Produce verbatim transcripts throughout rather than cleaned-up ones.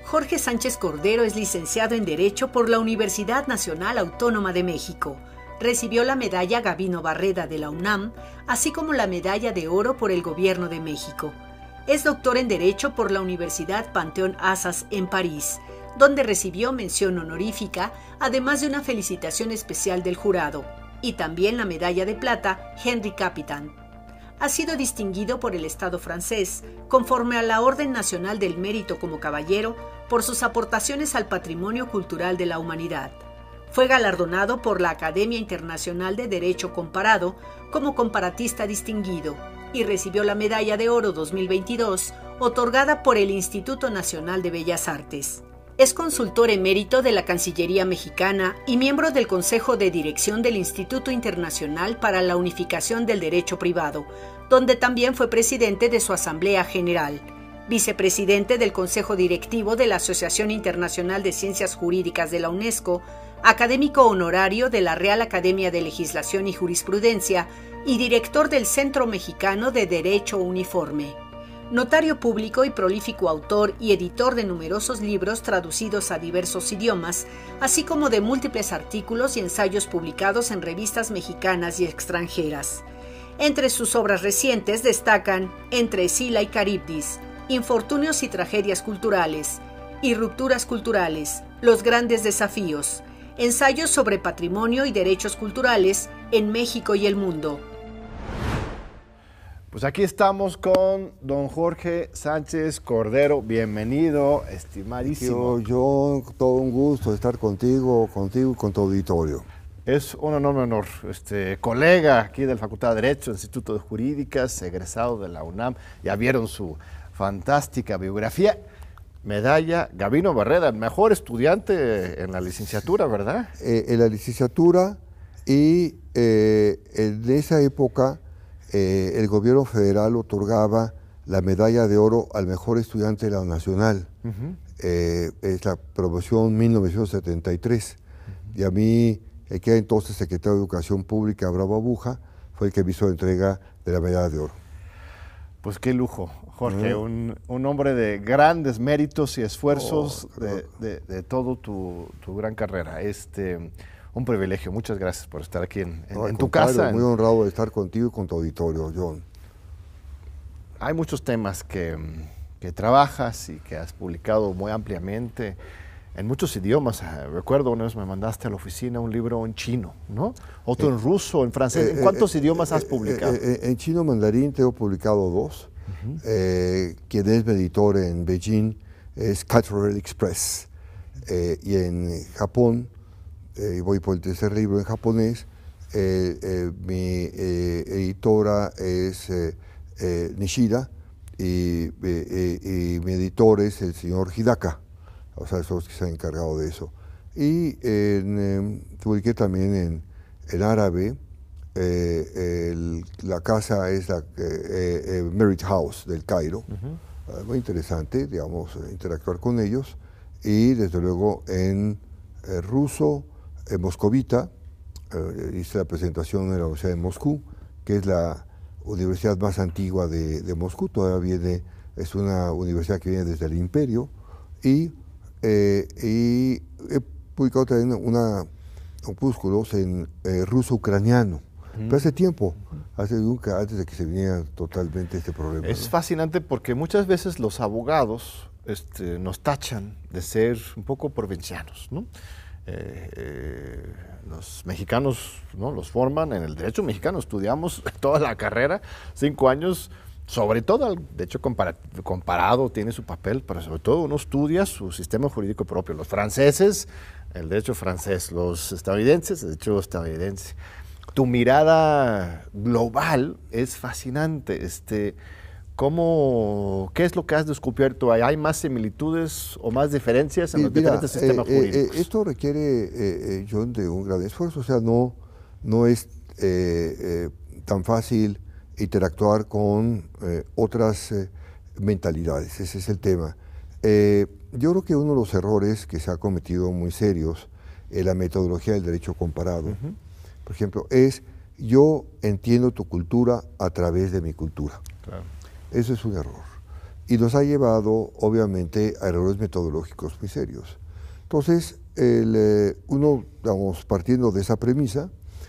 Jorge Sánchez Cordero es licenciado en Derecho por la Universidad Nacional Autónoma de México. Recibió la medalla Gabino Barreda de la UNAM, así como la medalla de oro por el Gobierno de México. Es doctor en Derecho por la Universidad Panteón Assas en París, donde recibió mención honorífica, además de una felicitación especial del jurado, y también la medalla de plata Henri Capitan. Ha sido distinguido por el Estado francés, conforme a la Orden Nacional del Mérito como Caballero, por sus aportaciones al patrimonio cultural de la humanidad. Fue galardonado por la Academia Internacional de Derecho Comparado como comparatista distinguido y recibió la Medalla de Oro dos mil veintidós, otorgada por el Instituto Nacional de Bellas Artes. Es consultor emérito de la Cancillería Mexicana y miembro del Consejo de Dirección del Instituto Internacional para la Unificación del Derecho Privado, donde también fue presidente de su Asamblea General, vicepresidente del Consejo Directivo de la Asociación Internacional de Ciencias Jurídicas de la UNESCO, académico honorario de la Real Academia de Legislación y Jurisprudencia y director del Centro Mexicano de Derecho Uniforme. Notario público y prolífico autor y editor de numerosos libros traducidos a diversos idiomas, así como de múltiples artículos y ensayos publicados en revistas mexicanas y extranjeras. Entre sus obras recientes destacan Entre Escila y Caribdis, Infortunios y Tragedias Culturales, y Rupturas Culturales, Los Grandes Desafíos, ensayos sobre patrimonio y derechos culturales en México y el mundo. Pues aquí estamos con don Jorge Sánchez Cordero. Bienvenido, estimadísimo. Yo, yo, todo un gusto estar contigo, contigo y con tu auditorio. Es un enorme honor. Este, colega aquí de la Facultad de Derecho, Instituto de Jurídicas, egresado de la UNAM. Ya vieron su fantástica biografía. Medalla Gabino Barreda, el mejor estudiante en la licenciatura, ¿verdad? Eh, en la licenciatura y eh, en esa época eh, el gobierno federal otorgaba la medalla de oro al mejor estudiante de la nacional. Uh-huh. eh, es la promoción mil novecientos setenta y tres. Uh-huh. Y a mí, el que era entonces secretario de Educación Pública, Bravo Abuja, fue el que me hizo la entrega de la medalla de oro. Pues qué lujo, Jorge, uh-huh. un, un hombre de grandes méritos y esfuerzos oh, de, de, de todo tu, tu gran carrera. Este, un privilegio, muchas gracias por estar aquí en, en, no, en tu casa. Muy honrado de estar contigo y con tu auditorio, John. Hay muchos temas que, que trabajas y que has publicado muy ampliamente en muchos idiomas. Recuerdo una vez me mandaste a la oficina un libro en chino, ¿no? Otro eh, en ruso, en francés. ¿En eh, cuántos eh, idiomas eh, has publicado? Eh, eh, en chino mandarín tengo publicado dos. Uh-huh. eh, quien es mi editor en Beijing es Cultural Express. Eh, y en Japón, eh, voy por el tercer libro en japonés, eh, eh, mi eh, editora es eh, eh, Nishida y, eh, y mi editor es el señor Hidaka. O sea, esos que se han encargado de eso. Y en, eh, publiqué también en, en árabe. Eh, el, la casa es la eh, eh, Merit House del Cairo. Uh-huh. uh, muy interesante, digamos, interactuar con ellos. Y desde luego en eh, ruso, en moscovita, eh, hice la presentación en la Universidad de Moscú, que es la universidad más antigua de, de Moscú. Todavía viene, es una universidad que viene desde el imperio. Y Eh, y he publicado también una, opúsculos en eh, ruso-ucraniano, mm. pero hace tiempo, hace nunca, antes de que se viniera totalmente este problema. Es ¿no? fascinante porque muchas veces los abogados este, nos tachan de ser un poco provincianos, ¿no? Eh, eh, los mexicanos, ¿no?, los forman en el derecho mexicano, estudiamos toda la carrera, cinco años. Sobre todo, el derecho comparado tiene su papel, pero sobre todo uno estudia su sistema jurídico propio. Los franceses, el derecho francés, los estadounidenses, el derecho estadounidense. Tu mirada global es fascinante. Este, ¿cómo, ¿Qué es lo que has descubierto? ¿Hay más similitudes o más diferencias en los Mira, diferentes sistemas eh, jurídicos? Eh, esto requiere, eh, John, de un gran esfuerzo. O sea, no, no es eh, eh, tan fácil interactuar con eh, otras eh, mentalidades, ese es el tema. Eh, yo creo que uno de los errores que se ha cometido muy serios en la metodología del derecho comparado, uh-huh. por ejemplo, es yo entiendo tu cultura a través de mi cultura. Claro. Eso es un error. y nos ha llevado, obviamente, a errores metodológicos muy serios. Entonces, el, eh, uno, digamos, partiendo de esa premisa,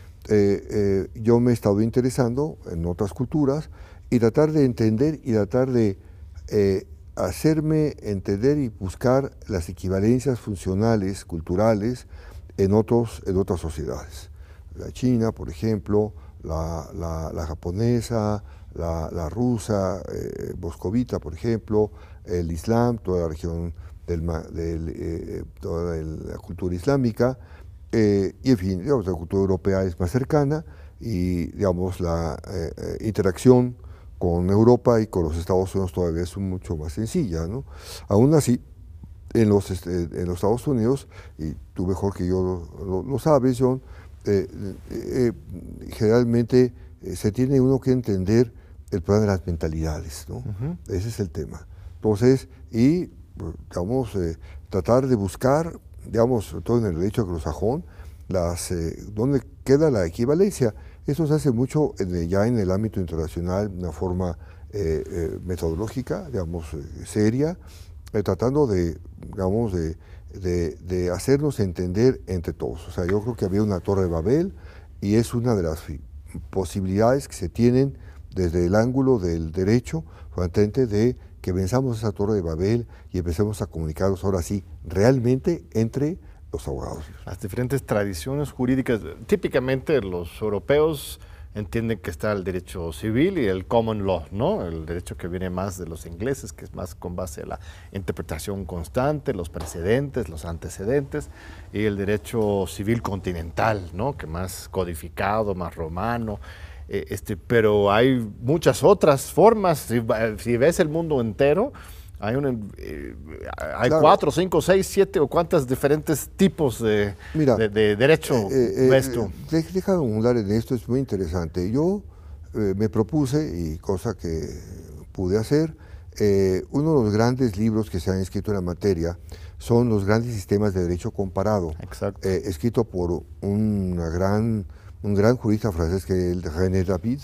eh, eh, yo me he estado interesando en otras culturas y tratar de entender y tratar de eh, hacerme entender y buscar las equivalencias funcionales, culturales, en, otros, en otras sociedades. La China, por ejemplo, la, la, la japonesa, la, la rusa, eh, moscovita, por ejemplo, el Islam, toda la región, del, del, eh, toda la cultura islámica, eh, y en fin, digamos, la cultura europea es más cercana y digamos, la eh, eh, interacción con Europa y con los Estados Unidos todavía es mucho más sencilla, ¿no? Aún así, en los, este, en los Estados Unidos, y tú mejor que yo lo, lo, lo sabes, John, eh, eh, generalmente eh, se tiene uno que entender el problema de las mentalidades, ¿no? Uh-huh. Ese es el tema. Entonces, y digamos, eh, tratar de buscar, digamos, sobre todo en el derecho anglosajón, las, eh, dónde queda la equivalencia. Eso se hace mucho en, ya en el ámbito internacional, de una forma eh, eh, metodológica, digamos, eh, seria, eh, tratando de, digamos, de, de, de hacernos entender entre todos. O sea, yo creo que había una Torre de Babel y es una de las posibilidades que se tienen desde el ángulo del derecho, frente de que venzamos esa Torre de Babel y empecemos a comunicarnos ahora sí realmente entre los abogados. Las diferentes tradiciones jurídicas, típicamente los europeos entienden que está el derecho civil y el common law, ¿no? El derecho que viene más de los ingleses, que es más con base a la interpretación constante, los precedentes, los antecedentes, y el derecho civil continental, ¿no? Que más codificado, más romano. Eh, este, pero hay muchas otras formas. Si, si ves el mundo entero, hay, un, eh, hay claro. cuatro, cinco, seis, siete o cuántos diferentes tipos de, Mira, de, de derecho eh, ves tú. Eh, Déjame hablar en esto, es muy interesante. Yo eh, me propuse, y cosa que pude hacer, eh, uno de los grandes libros que se han escrito en la materia son los grandes sistemas de derecho comparado, eh, escrito por una gran... un gran jurista francés que es René David,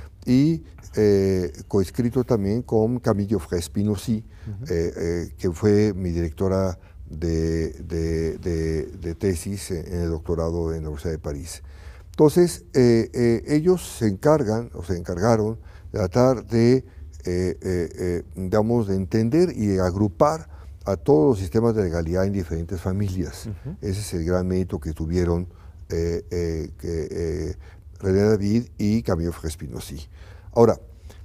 y eh, coescrito también con Camille Frey-Spinosi, uh-huh. eh, eh, que fue mi directora de, de, de, de tesis en el doctorado en la Universidad de París. Entonces, eh, eh, ellos se encargan, o se encargaron, de tratar de, eh, eh, eh, digamos, de entender y agrupar a todos los sistemas de legalidad en diferentes familias. Uh-huh. Ese es el gran mérito que tuvieron Eh, eh, que, eh, René David y Camille Frey-Spinosi. Ahora,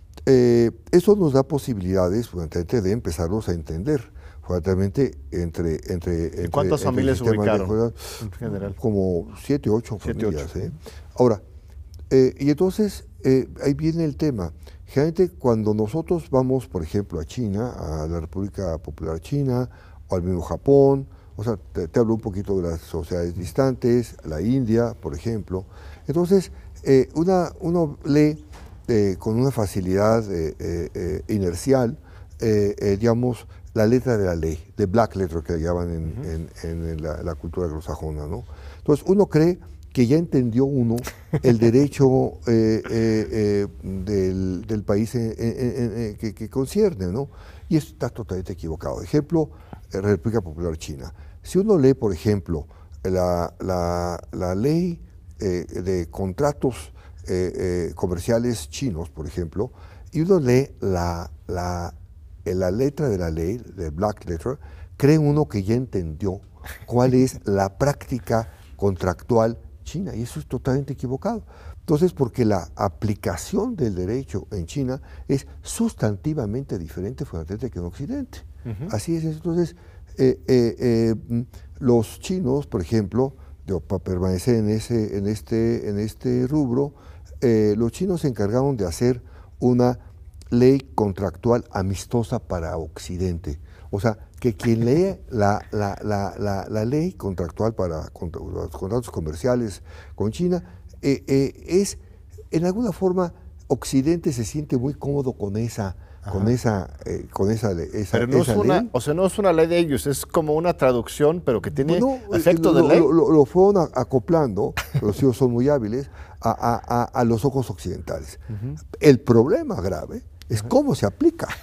eh, eso nos da posibilidades fundamentalmente de empezarlos a entender, fundamentalmente entre... entre, entre ¿Cuántas entre familias ubicaron de, en general? Como siete, ocho siete, familias. Ocho. ¿eh? Ahora, eh, y entonces eh, ahí viene el tema. Generalmente cuando nosotros vamos, por ejemplo, a China, a la República Popular China, o al mismo Japón, o sea, te, te hablo un poquito de las sociedades distantes, la India, por ejemplo. Entonces, eh, una, uno lee eh, con una facilidad eh, eh, inercial, eh, eh, digamos, la letra de la ley, the black letter que llaman en, uh-huh. en, en, en la, la cultura anglosajona, ¿no? Entonces, uno cree que ya entendió uno el derecho eh, eh, eh, del, del país en, en, en, en, que, que concierne, ¿no? Y eso está totalmente equivocado. Ejemplo, eh, República Popular China. Si uno lee, por ejemplo, la, la, la ley eh, de contratos eh, eh, comerciales chinos, por ejemplo, y uno lee la, la, la letra de la ley, de black letter, cree uno que ya entendió cuál es la práctica contractual china, y eso es totalmente equivocado. Entonces, porque la aplicación del derecho en China es sustantivamente diferente fundamentalmente que en Occidente. Uh-huh. Así es. Entonces, eh, eh, eh, los chinos, por ejemplo, yo, para permanecer en, ese, en, este, en este rubro, eh, los chinos se encargaron de hacer una ley contractual amistosa para Occidente. O sea, que quien lee la, la, la, la, la ley contractual para contra, los contratos comerciales con China, eh, eh, es, en alguna forma, Occidente se siente muy cómodo con esa, Ajá. con esa, eh, con esa, esa, pero no esa es una, ley. O sea, no es una ley de ellos, es como una traducción, pero que tiene bueno, efecto lo, de ley. Lo, lo, lo fueron acoplando, los ellos son muy hábiles, a, a, a, a los ojos occidentales. Uh-huh. El problema grave es uh-huh. cómo se aplica.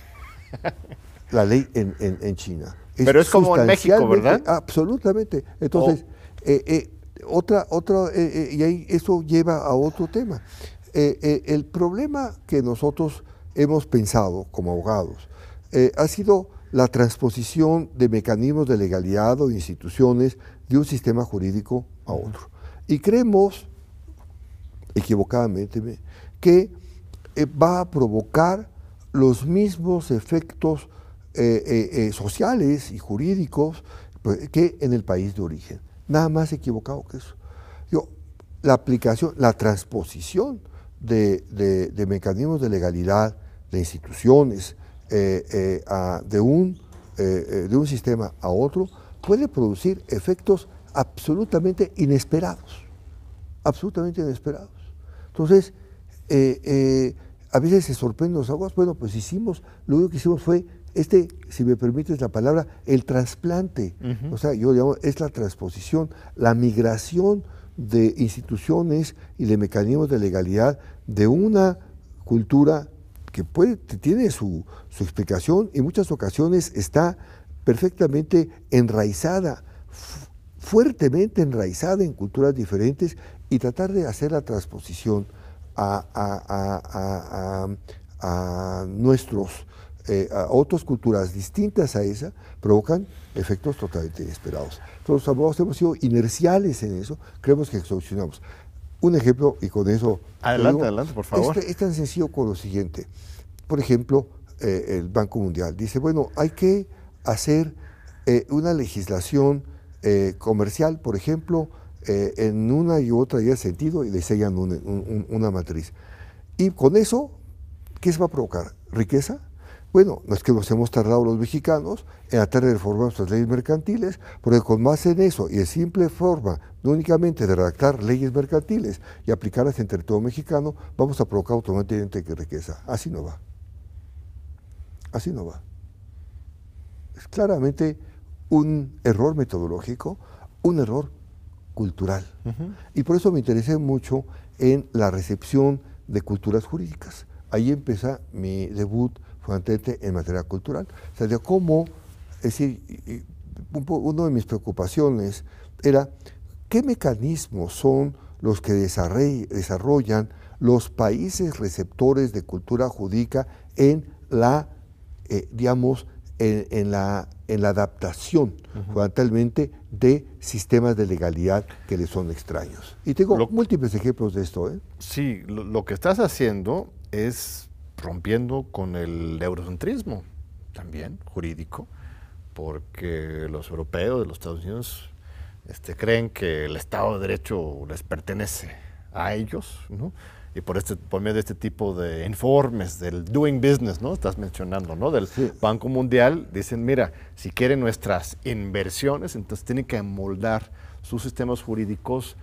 la ley en, en, en China. Es Pero es como en México, ¿verdad? Absolutamente. Entonces, oh. eh, eh, otra, otra, eh, eh, y ahí eso lleva a otro tema. Eh, eh, el problema que nosotros hemos pensado como abogados eh, ha sido la transposición de mecanismos de legalidad o de instituciones de un sistema jurídico a otro. Y creemos, equivocadamente, que eh, va a provocar los mismos efectos eh, eh, eh, sociales y jurídicos pues, que en el país de origen. Nada más equivocado que eso. Yo, la aplicación, la transposición de, de, de mecanismos de legalidad, de instituciones, eh, eh, a, de, un, eh, de un sistema a otro, puede producir efectos absolutamente inesperados, absolutamente inesperados. Entonces, eh, eh, a veces se sorprenden los abogados, bueno, pues hicimos, lo único que hicimos fue, este, si me permites la palabra, el trasplante, uh-huh. o sea, yo llamo, es la transposición, la migración de instituciones y de mecanismos de legalidad de una cultura que puede, tiene su, su explicación y en muchas ocasiones está perfectamente enraizada, fuertemente enraizada en culturas diferentes y tratar de hacer la transposición a, a, a, a, a nuestros, eh, a otras culturas distintas a esa, provocan efectos totalmente inesperados. Entonces los abogados hemos sido inerciales en eso, creemos que solucionamos. Un ejemplo, y con eso... Adelante, digo, adelante, por favor. Es, es tan sencillo como lo siguiente. Por ejemplo, eh, el Banco Mundial dice, bueno, hay que hacer eh, una legislación eh, comercial, por ejemplo, eh, en una y otra y el sentido, y diseñan un, un, una matriz. Y con eso, ¿qué se va a provocar? ¿Riqueza? Bueno, no es que nos hemos tardado los mexicanos en tratar de reformar nuestras leyes mercantiles, porque con más en eso y en simple forma, no únicamente de redactar leyes mercantiles y aplicarlas en territorio mexicano, vamos a provocar automáticamente riqueza. Así no va. Así no va. Es claramente un error metodológico, un error cultural. Uh-huh. Y por eso me interesé mucho en la recepción de culturas jurídicas. Ahí empieza mi debut fundamentalmente en materia cultural. O sea, de cómo, es decir, una de mis preocupaciones era qué mecanismos son los que desarrollan los países receptores de cultura jurídica en la, eh, digamos, en, en, la, en la adaptación, uh-huh. fundamentalmente, de sistemas de legalidad que les son extraños. Y tengo lo, múltiples ejemplos de esto. ¿eh? Sí, lo, lo que estás haciendo es rompiendo con el eurocentrismo también jurídico, porque los europeos, los Estados Unidos, este, creen que el Estado de Derecho les pertenece a ellos, ¿no? Y por, este, por medio de este tipo de informes del doing business, ¿no? Estás mencionando, ¿no? Del sí. Banco Mundial, dicen, mira, si quieren nuestras inversiones, entonces tienen que moldar sus sistemas jurídicos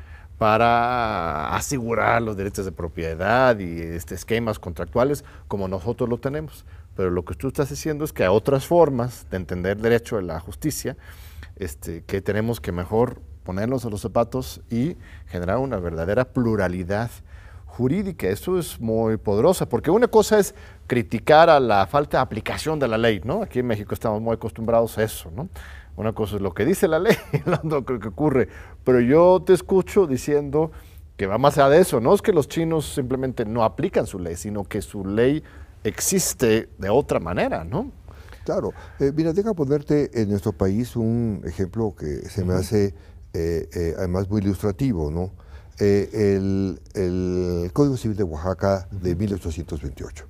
para asegurar los derechos de propiedad y este, esquemas contractuales como nosotros lo tenemos. Pero lo que tú estás diciendo es que hay otras formas de entender el derecho de la justicia, este, que tenemos que mejor ponernos a los zapatos y generar una verdadera pluralidad jurídica. Eso es muy poderoso, porque una cosa es criticar a la falta de aplicación de la ley, ¿no? Aquí en México estamos muy acostumbrados a eso, ¿no? Una cosa es lo que dice la ley y la otra que ocurre. Pero yo te escucho diciendo que va más allá de eso. No es que los chinos simplemente no aplican su ley, sino que su ley existe de otra manera, ¿no? Claro. Eh, mira, deja ponerte en nuestro país un ejemplo que se me uh-huh. hace eh, eh, además muy ilustrativo, ¿no? Eh, el, el Código Civil de Oaxaca de mil ochocientos veintiocho.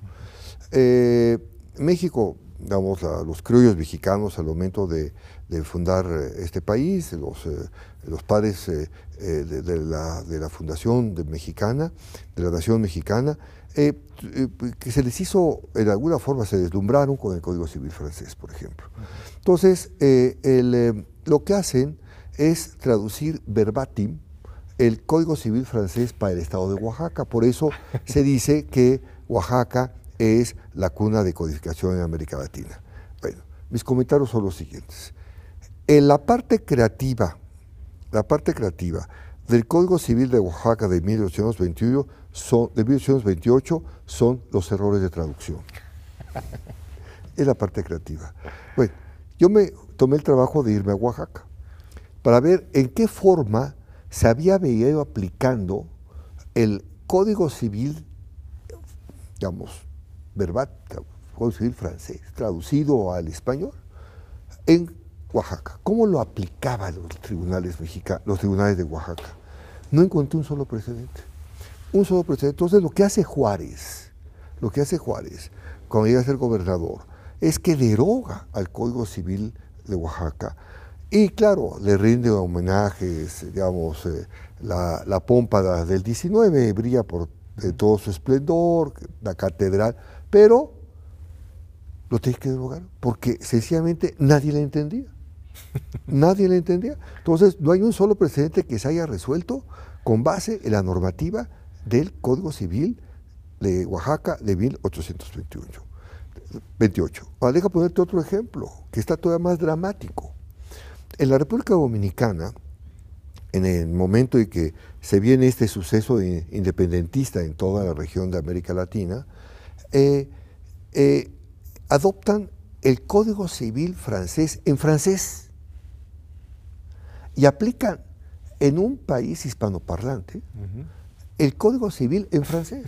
Eh, México, digamos, a los criollos mexicanos al momento de, de fundar este país, los, eh, los padres eh, de, de, la, de la fundación de mexicana, de la nación mexicana, eh, eh, que se les hizo, de alguna forma se deslumbraron con el Código Civil francés, por ejemplo. Entonces, eh, el, eh, lo que hacen es traducir verbatim el Código Civil francés para el estado de Oaxaca. Por eso se dice que Oaxaca es la cuna de codificación en América Latina. Bueno, mis comentarios son los siguientes. En la parte creativa, la parte creativa del Código Civil de Oaxaca de mil ochocientos veintiocho son, de mil ochocientos veintiocho son los errores de traducción. es la parte creativa. Bueno, yo me tomé el trabajo de irme a Oaxaca para ver en qué forma se había venido aplicando el Código Civil, digamos, verbal, Código Civil francés, traducido al español, en Oaxaca. ¿Cómo lo aplicaban los tribunales mexicanos, los tribunales de Oaxaca? No encontré un solo precedente. Un solo precedente. Entonces, lo que hace Juárez, lo que hace Juárez, cuando llega a ser gobernador, es que deroga al Código Civil de Oaxaca. Y claro, le rinde homenajes, digamos, eh, la, la pompa del diecinueve brilla por de todo su esplendor, la catedral, pero lo tiene que derogar, porque sencillamente nadie le entendía. Nadie le entendía. Entonces, no hay un solo precedente que se haya resuelto con base en la normativa del Código Civil de Oaxaca de mil ochocientos veintiocho. Ahora, deja ponerte otro ejemplo, que está todavía más dramático. En la República Dominicana, en el momento en que se viene este suceso independentista en toda la región de América Latina, eh, eh, adoptan el Código Civil francés en francés y aplican en un país hispanoparlante uh-huh. el Código Civil en francés.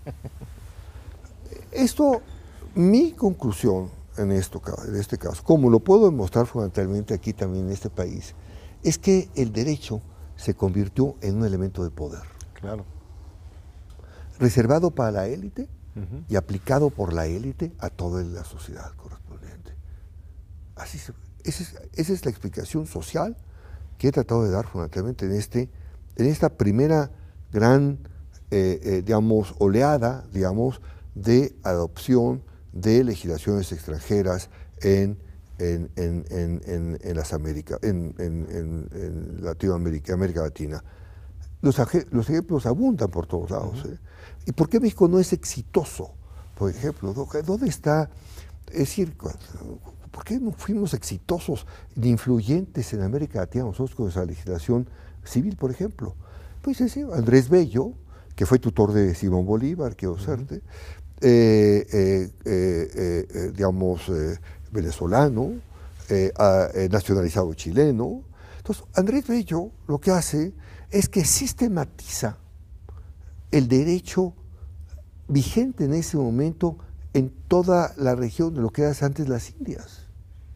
Esto, mi conclusión en, esto, en este caso, como lo puedo demostrar fundamentalmente aquí también en este país, es que el derecho se convirtió en un elemento de poder. Claro. Reservado para la élite uh-huh. y aplicado por la élite a toda la sociedad correspondiente. Así se, esa, es, esa es la explicación social que he tratado de dar fundamentalmente en, este, en esta primera gran, eh, eh, digamos, oleada, digamos, de adopción de legislaciones extranjeras en, en, en, en, en, en las Américas, en, en, en, en Latinoamérica, América Latina. Los, los ejemplos abundan por todos lados. Uh-huh. ¿eh? ¿Y por qué México no es exitoso? Por ejemplo, ¿dónde está? Es decir, ¿por qué no fuimos exitosos ni influyentes en América Latina nosotros con esa legislación civil, por ejemplo? Pues sí, Andrés Bello, que fue tutor de Simón Bolívar, quiero decirte, uh-huh. Eh, eh, eh, eh, digamos, eh, venezolano, eh, eh, nacionalizado chileno. Entonces, Andrés Bello lo que hace es que sistematiza el derecho vigente en ese momento en toda la región de lo que eran antes las Indias.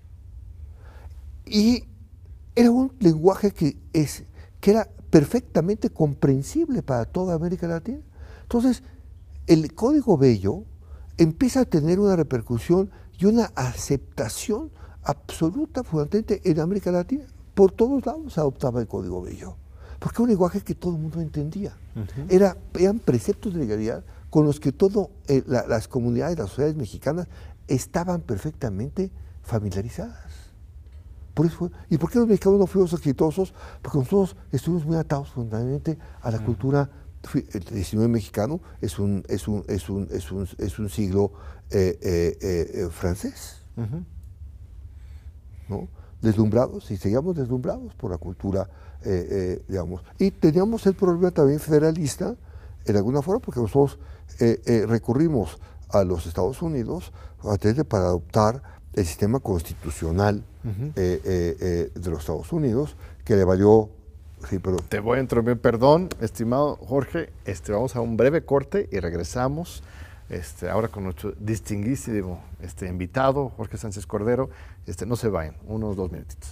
Y era un lenguaje que, es, que era perfectamente comprensible para toda América Latina. Entonces, el Código Bello empieza a tener una repercusión y una aceptación absoluta, fundamentalmente, en América Latina. Por todos lados se adoptaba el Código Bello, porque era un lenguaje que todo el mundo entendía. Uh-huh. Era, eran preceptos de legalidad con los que todas eh, la, las comunidades, las sociedades mexicanas estaban perfectamente familiarizadas. Por eso, ¿y por qué los mexicanos no fuimos exitosos? Porque nosotros estuvimos muy atados fundamentalmente a la uh-huh. cultura. El diecinueve mexicano es un, es un, es un, es un, es un siglo eh, eh, eh, francés, uh-huh. ¿no? Deslumbrados, y seguíamos deslumbrados por la cultura, eh, eh, digamos. Y teníamos el problema también federalista, en alguna forma, porque nosotros eh, eh, recurrimos a los Estados Unidos para adoptar el sistema constitucional uh-huh. eh, eh, eh, de los Estados Unidos, que le valió. Sí, pero... Te voy a interrumpir, perdón, estimado Jorge, este, vamos a un breve corte y regresamos este, ahora con nuestro distinguidísimo este, invitado, Jorge Sánchez Cordero. Este, no se vayan, unos dos minutitos.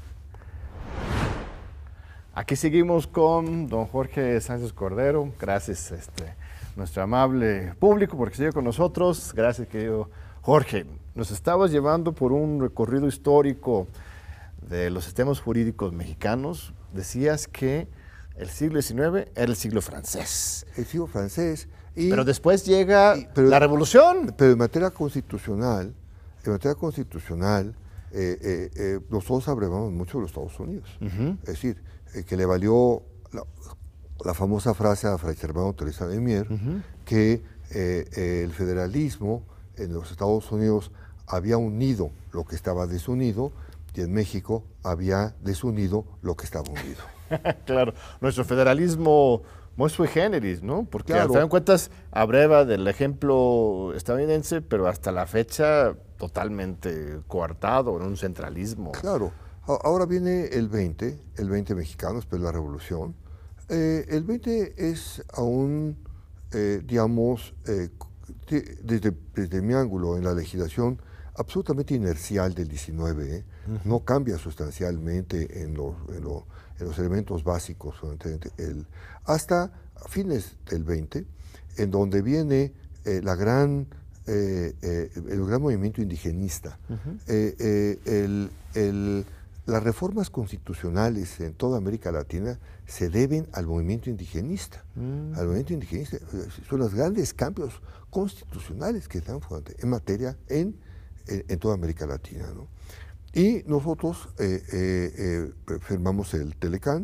Aquí seguimos con don Jorge Sánchez Cordero. Gracias, este, nuestro amable público, porque sigue con nosotros. Gracias, querido Jorge. Nos estabas llevando por un recorrido histórico de los sistemas jurídicos mexicanos. Decías que el siglo diecinueve era el siglo francés. El siglo francés. Y, pero después llega y, pero, la revolución. Pero en materia constitucional, en materia constitucional, eh, eh, eh, nosotros abrevamos mucho de los Estados Unidos. Uh-huh. Es decir, eh, que le valió la, la famosa frase a Fray Servando Teresa de Mier, uh-huh. que eh, eh, el federalismo en los Estados Unidos había unido lo que estaba desunido, y en México había desunido lo que estaba unido. Claro, nuestro federalismo muy sui generis, ¿no? Porque Claro. al final de cuentas abreva del ejemplo estadounidense, pero hasta la fecha totalmente coartado en un centralismo. Claro. A- Ahora viene el veinte, el veinte mexicano, después de la revolución. Eh, el veinte es aún, eh, digamos, eh, de- desde, desde mi ángulo en la legislación, absolutamente inercial del diecinueve. ¿eh? No cambia sustancialmente en los, en lo- en los elementos básicos, ¿entiende? El, hasta fines del veinte, en donde viene eh, la gran, eh, eh, el gran movimiento indigenista. Eh, eh, el- el- las reformas constitucionales en toda América Latina se deben al movimiento indigenista. Al movimiento indigenista eh, son los grandes cambios constitucionales que están fuerte en materia en, en, en toda América Latina, ¿no? Y nosotros eh, eh, eh, firmamos el Telecán,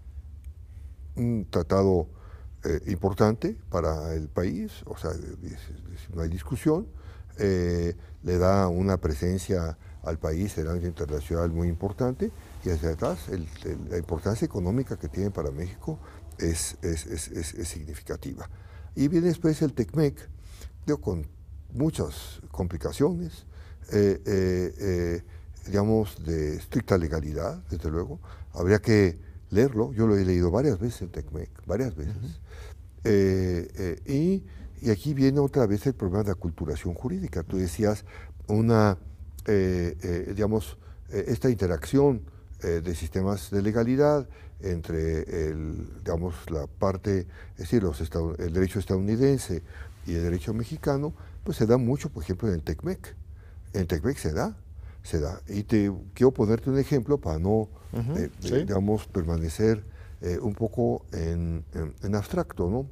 un tratado eh, importante para el país, o sea, es- es- no hay discusión, eh, le da una presencia al país en el ámbito internacional muy importante, y hacia atrás el- el- la importancia económica que tiene para México es, es, es- es- es significativa. Y viene después el TECMEC, digo, con muchas complicaciones, eh, eh, eh, digamos, de estricta legalidad, desde luego. Habría que leerlo, yo lo he leído varias veces el TECMEC, varias veces. Eh, eh, y, y aquí viene otra vez el problema de aculturación jurídica. Tú decías, una, eh, eh, digamos, eh, esta interacción eh, de sistemas de legalidad entre el, digamos, la parte, es decir, los estad- el derecho estadounidense y el derecho mexicano, pues se da mucho, por ejemplo, en el TECMEC. En el TECMEC se da, se da. Y te quiero ponerte un ejemplo para no, Ujú, eh, sí. eh, digamos, permanecer eh, un poco en, en- en abstracto, ¿no?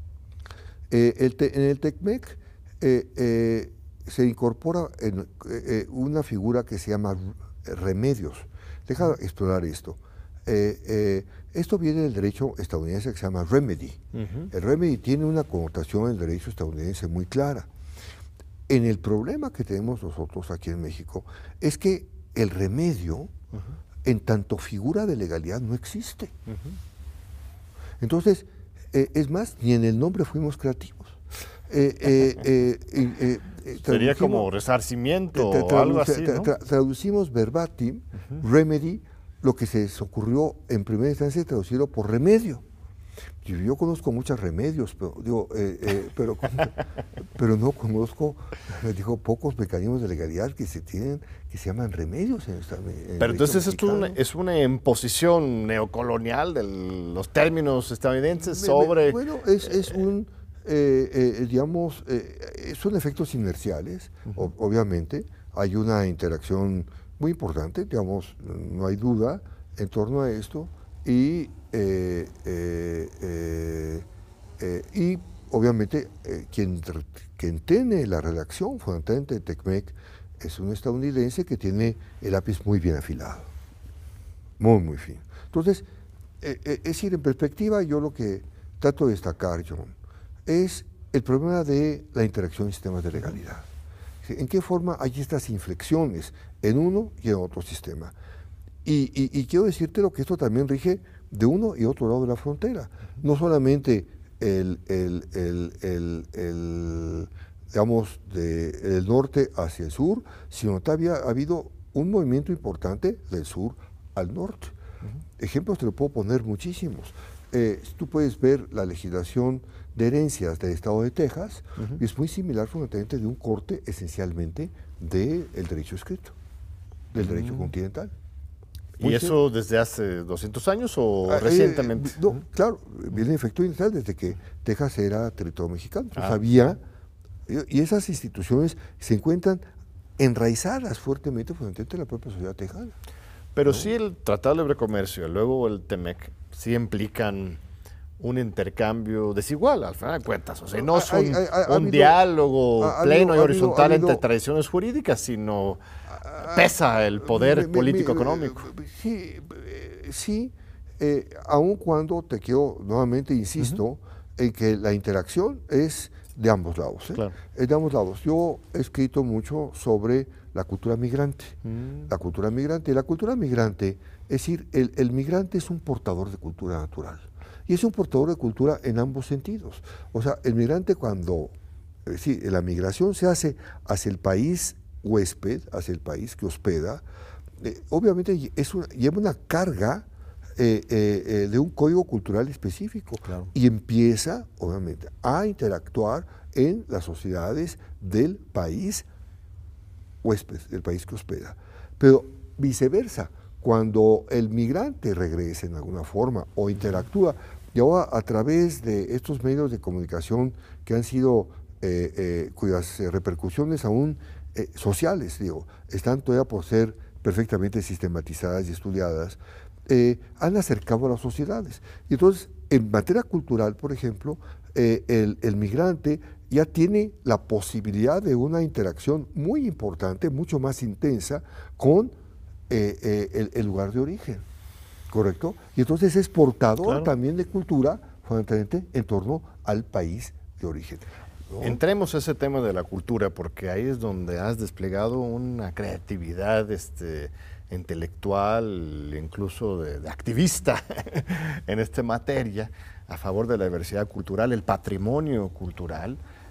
Eh, el te- en el TECMEC eh, eh, se incorpora en, eh, eh, una figura que se llama r- remedios. Deja explorar esto. Eh, eh, esto viene del derecho estadounidense que se llama remedy. Ujú. El remedy tiene una connotación en el derecho estadounidense muy clara. En el problema que tenemos nosotros aquí en México es que el remedio, en tanto figura de legalidad, no existe. Entonces, eh, es más, ni en el nombre fuimos creativos. Eh, eh, eh, eh, eh, eh, Sería como traducimos- resarcimiento tra- o algo traduce- así, tra- ¿no? tra- traducimos verbatim, remedy, lo que se les ocurrió en primera instancia traducirlo por remedio. Yo, yo conozco muchos remedios, pero, digo, eh, eh, pero, pero no conozco, me dijo, pocos mecanismos de legalidad que se tienen, que se llaman remedios en esta. en el Pero derecho entonces esto es una, mexicano. es una imposición neocolonial de los términos estadounidenses Me- me- sobre... Bueno, es, es un, eh, eh, digamos, eh, son efectos inerciales, o- obviamente. Hay una interacción muy importante, digamos, no hay duda en torno a esto. Y, eh, eh, eh, eh, y obviamente, eh, quien, tr- quien tiene la redacción fundamentalmente de TECMEC es un estadounidense que tiene el lápiz muy bien afilado, muy, muy fino. Entonces, eh, eh, es decir, en perspectiva, yo lo que trato de destacar, John, es el problema de la interacción en sistemas de legalidad. ¿En qué forma hay estas inflexiones en uno y en otro sistema? Y, y- y quiero decirte lo que esto también rige de uno y otro lado de la frontera. No solamente el, el- el- el- el, digamos, del norte hacia el sur, sino que había ha habido un movimiento importante del sur al norte. Ejemplos te lo puedo poner muchísimos. Eh, tú puedes ver la legislación de herencias del estado de Texas, y es muy similar fundamentalmente de un corte esencialmente del derecho escrito, del derecho continental. ¿Y Muy eso desde hace doscientos años o Ah, eh, recientemente? no, claro, viene en efecto inicial desde que Texas era territorio mexicano. Entonces Ah. había, y y esas instituciones se encuentran enraizadas fuertemente, fundamentalmente en la propia sociedad tejana. Pero sí el Tratado de Libre Comercio y luego el TEMEC sí implican un intercambio desigual, al final de cuentas. O sea, no Ha- son hay- hay- ha un habido- diálogo ha- ha pleno habido- y ha horizontal habido- entre tradiciones jurídicas, sino Ah, pesa el poder mi- mi- político-económico. mi- Sí, eh, sí, eh, aun cuando te quiero nuevamente insisto en que la interacción es de ambos lados. ¿eh? Claro. Es de ambos lados. Yo he escrito mucho sobre la cultura migrante. Mm. La cultura migrante. La cultura migrante, es decir, el, el migrante es un portador de cultura natural. Y es un portador de cultura en ambos sentidos. O sea, el migrante cuando, es decir, la migración se hace hacia el país huésped, hacia el país que hospeda, eh, obviamente es una, lleva una carga eh, eh, eh, de un código cultural específico. Claro. Y empieza, obviamente, a interactuar en las sociedades del país huésped, del país que hospeda. Pero viceversa, cuando el migrante regresa en alguna forma o interactúa, y ahora a través de estos medios de comunicación que han sido, eh, eh, cuyas eh, repercusiones aún eh, sociales, digo, están todavía por ser perfectamente sistematizadas y estudiadas, eh, han acercado a las sociedades. Y entonces, en materia cultural, por ejemplo, eh, el, el migrante ya tiene la posibilidad de una interacción muy importante, mucho más intensa, con eh, eh, el, el lugar de origen, ¿correcto? Y entonces es portador Claro. también de cultura, fundamentalmente, en torno al país de origen, ¿no? Entremos a ese tema de la cultura, porque ahí es donde has desplegado una creatividad este, intelectual, incluso de, de activista en esta materia, a favor de la diversidad cultural, el patrimonio cultural.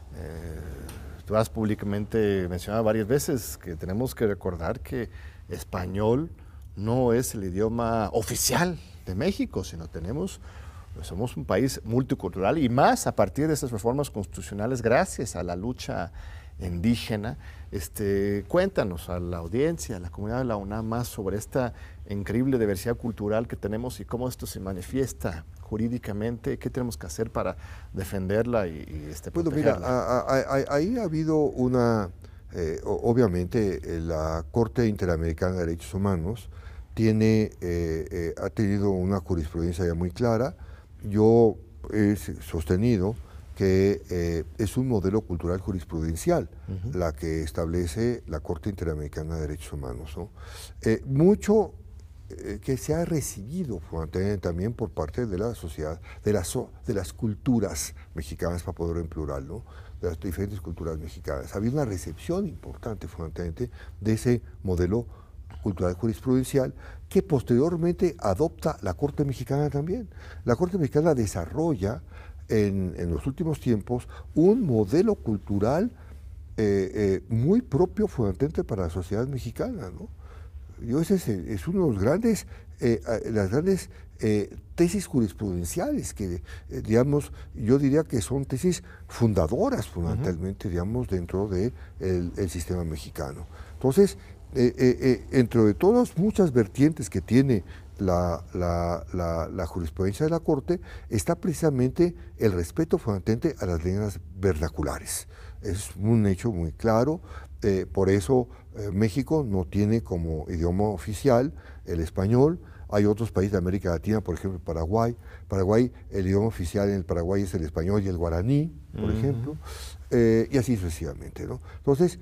Eh, tú has públicamente mencionado varias veces que tenemos que recordar que español no es el idioma oficial de México, sino tenemos, pues somos un país multicultural y más a partir de esas reformas constitucionales gracias a la lucha indígena. Este, cuéntanos a la audiencia, a la comunidad de la UNAM más sobre esta increíble diversidad cultural que tenemos y cómo esto se manifiesta jurídicamente, qué tenemos que hacer para defenderla y, y este, Bueno, protegerla. mira, a, a, a, ahí ha habido una, eh, obviamente, eh, la Corte Interamericana de Derechos Humanos tiene, eh, eh, ha tenido una jurisprudencia ya muy clara. Yo he sostenido que eh, es un modelo cultural jurisprudencial uh-huh. la que establece la Corte Interamericana de Derechos Humanos, ¿no? Eh, mucho eh, que se ha recibido también por parte de la sociedad, de las, de las culturas mexicanas, para ponerlo en plural, ¿no? De las diferentes culturas mexicanas. Había una recepción importante, fundamentalmente, de ese modelo cultural jurisprudencial que posteriormente adopta la Corte Mexicana también. La Corte Mexicana desarrolla en, en los últimos tiempos un modelo cultural eh, eh, muy propio fundamentalmente para la sociedad mexicana, ¿no? Yo ese es, es uno de los grandes, eh, las grandes eh, tesis jurisprudenciales que, eh, digamos, yo diría que son tesis fundadoras fundamentalmente, uh-huh. digamos, dentro del de el sistema mexicano. Entonces, Eh, eh, eh, entre de todas muchas vertientes que tiene la, la, la, la jurisprudencia de la Corte, está precisamente el respeto fundamentalmente a las lenguas vernaculares. Es un hecho muy claro, eh, por eso eh, México no tiene como idioma oficial el español. Hay otros países de América Latina, por ejemplo Paraguay. Paraguay, el idioma oficial en el Paraguay es el español y el guaraní, por uh-huh. ejemplo, eh, y así sucesivamente, ¿no? Entonces,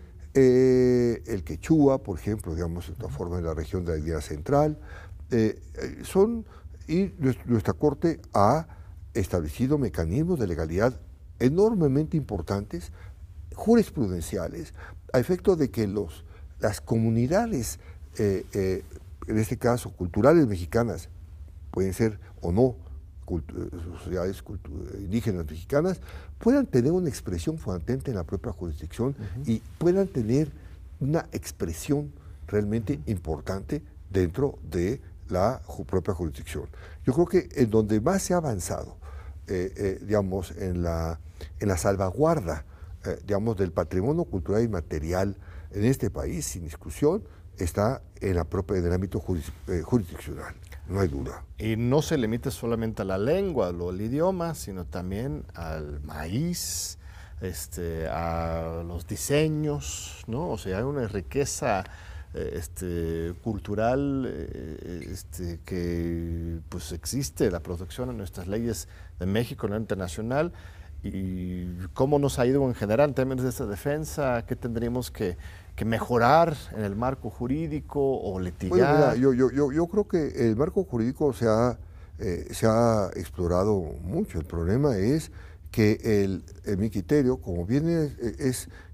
Eh, el quechua, por ejemplo, digamos, de otra forma en la región de la Guinea Central, eh, son, y nuestra Corte ha establecido mecanismos de legalidad enormemente importantes, jurisprudenciales, a efecto de que los, las comunidades, eh, eh, en este caso culturales mexicanas, pueden ser o no, sociedades indígenas mexicanas, puedan tener una expresión fundamental en la propia jurisdicción uh-huh. y puedan tener una expresión realmente uh-huh. importante dentro de la ju- propia jurisdicción. Yo creo que en donde más se ha avanzado, eh, eh, digamos, en la, en la salvaguarda, eh, digamos, del patrimonio cultural y material en este país, sin discusión, está en, la propia, en el ámbito juris, eh, jurisdiccional. No hay duda. Y no se limita solamente a la lengua o al idioma, sino también al maíz, este, a los diseños, ¿no? O sea, hay una riqueza eh, este, cultural eh, este, que pues existe, la protección en nuestras leyes de México, en la internacional, y cómo nos ha ido en general en términos de esta defensa, qué tendríamos que que mejorar en el marco jurídico o litigar. Bueno, mira, yo, yo, yo, yo creo que el marco jurídico se ha, eh, se ha explorado mucho. El problema es que, el, en mi criterio, como bien es, es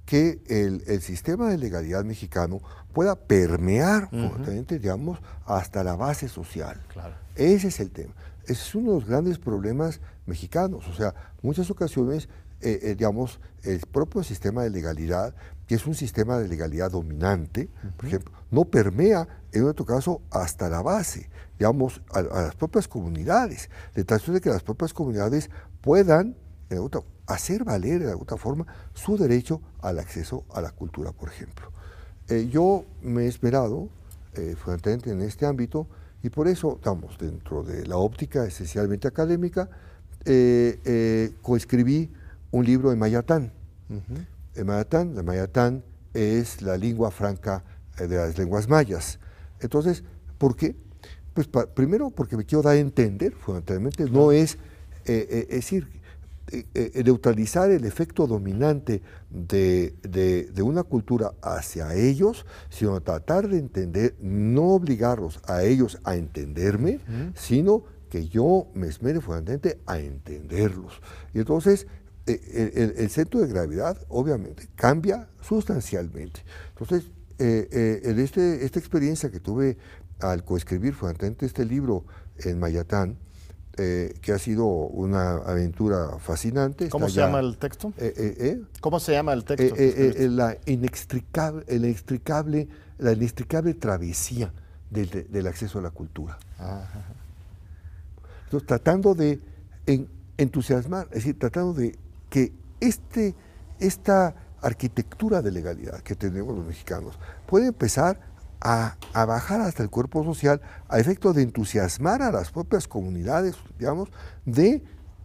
que el, el sistema de legalidad mexicano pueda permear, uh-huh. digamos, hasta la base social. Claro. Ese es el tema. Ese es uno de los grandes problemas mexicanos. O sea, muchas ocasiones, eh, eh, digamos, el propio sistema de legalidad, que es un sistema de legalidad dominante, uh-huh. por ejemplo, no permea, en otro caso, hasta la base, digamos, a, a las propias comunidades, de tal suerte que las propias comunidades puedan, en otra, hacer valer de alguna forma su derecho al acceso a la cultura, por ejemplo. Eh, yo me he esperado, eh, fundamentalmente en este ámbito, y por eso, estamos dentro de la óptica esencialmente académica, eh, eh, coescribí un libro en mayatán. Uh-huh. En mayatán, la mayatán es la lengua franca eh, de las lenguas mayas. Entonces, ¿por qué? Pues pa, primero porque me quiero dar a entender, fundamentalmente, uh-huh. no es, eh, eh, es decir, Eh, eh, neutralizar el efecto dominante de, de, de una cultura hacia ellos, sino tratar de entender, no obligarlos a ellos a entenderme, uh-huh. sino que yo me esmere fundamentalmente a entenderlos. Y entonces eh, el, el centro de gravedad obviamente cambia sustancialmente. Entonces, eh, eh, en este, esta experiencia que tuve al coescribir fundamentalmente este libro en mayatán, Eh, que ha sido una aventura fascinante. ¿Cómo se ya, llama el texto? Eh, eh, eh, ¿Cómo se llama el texto? Eh, eh, eh, la, inextricable, el inextricable, la inextricable travesía del, de, del acceso a la cultura. Ajá. Entonces, tratando de en, entusiasmar, es decir, tratando de que este, esta arquitectura de legalidad que tenemos los mexicanos puede empezar A, a bajar hasta el cuerpo social a efecto de entusiasmar a las propias comunidades, digamos, de,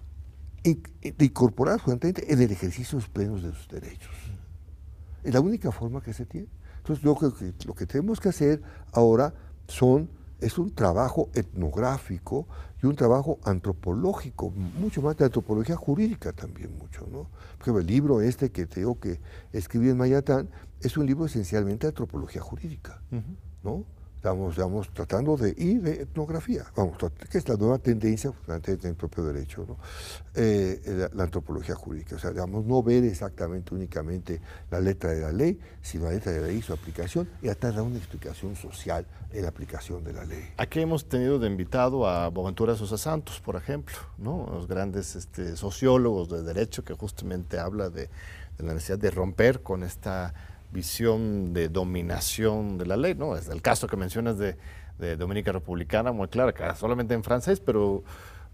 de incorporar fundamentalmente en el ejercicio plenos de sus derechos. Es la única forma que se tiene. Entonces yo creo que lo que tenemos que hacer ahora son, es un trabajo etnográfico y un trabajo antropológico, mucho más de antropología jurídica también mucho, ¿no? Por ejemplo, el libro este que te digo que escribí en mayatán es un libro esencialmente de antropología jurídica, uh-huh. ¿no? Estamos, estamos tratando de, y de etnografía, vamos, que es la nueva tendencia en el propio derecho, ¿no? Eh, la, la antropología jurídica, o sea, digamos, no ver exactamente únicamente la letra de la ley, sino la letra de la ley y su aplicación, y hasta dar una explicación social en la aplicación de la ley. Aquí hemos tenido de invitado a Boaventura Sosa Santos, por ejemplo, ¿no? Los grandes este, sociólogos de derecho que justamente habla de, de la necesidad de romper con esta visión de dominación de la ley, ¿no? Es el caso que mencionas de, de Dominica Republicana, muy claro, que solamente en francés, pero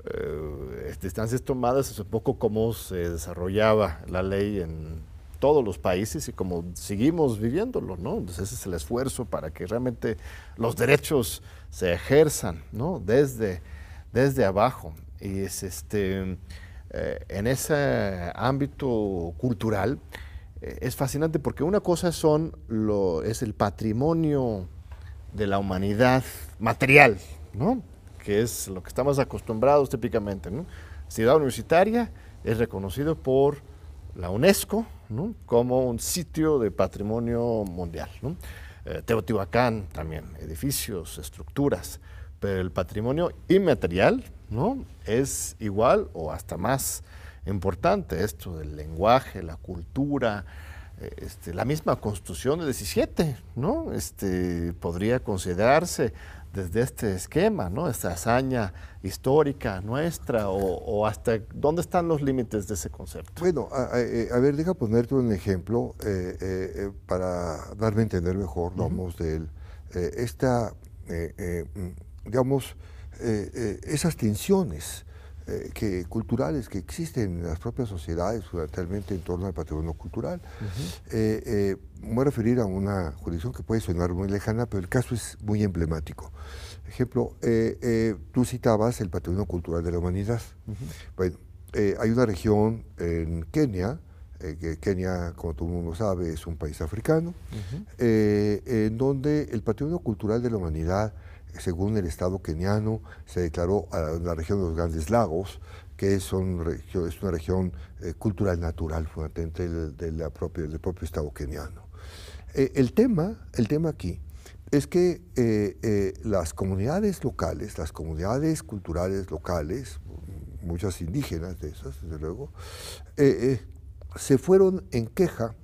eh, distancias tomadas es un poco cómo se desarrollaba la ley en todos los países y cómo seguimos viviéndolo, ¿no? Entonces ese es el esfuerzo para que realmente los derechos se ejerzan, ¿no? Desde, desde abajo. Y es este, eh, en ese ámbito cultural, es fascinante porque una cosa son lo, es el patrimonio de la humanidad material, ¿no? Que es lo que estamos acostumbrados típicamente, ¿no? Ciudad Universitaria es reconocido por la UNESCO, ¿no? Como un sitio de patrimonio mundial, ¿no? Eh, Teotihuacán también, edificios, estructuras, pero el patrimonio inmaterial, ¿no? Es igual o hasta más importante, esto del lenguaje, la cultura, este, la misma Constitución del diecisiete, ¿no? Este, podría considerarse desde este esquema, ¿no? Esta hazaña histórica nuestra, o, o hasta dónde están los límites de ese concepto. Bueno, a, a, a ver, deja ponerte un ejemplo eh, eh, para darme a entender mejor, uh-huh. vamos, de él. Eh, esta, eh, eh, digamos, eh, eh, esas tensiones Eh, que, culturales que existen en las propias sociedades, fundamentalmente en torno al patrimonio cultural. Uh-huh. eh, eh, me voy a referir a una jurisdicción que puede sonar muy lejana, pero el caso es muy emblemático. Ejemplo, eh, eh, tú citabas el patrimonio cultural de la humanidad. Uh-huh. Bueno, eh, hay una región en Kenia, eh, que Kenia, como todo el mundo sabe, es un país africano, uh-huh. eh, en donde el patrimonio cultural de la humanidad, según el Estado keniano, se declaró a la región de los Grandes Lagos, que son, es una región eh, cultural natural, fundamentalmente del, de la propia, del propio Estado keniano. Eh, el, tema, el tema aquí es que eh, eh, las comunidades locales, las comunidades culturales locales, muchas indígenas de esas, desde luego, eh, eh, se fueron en queja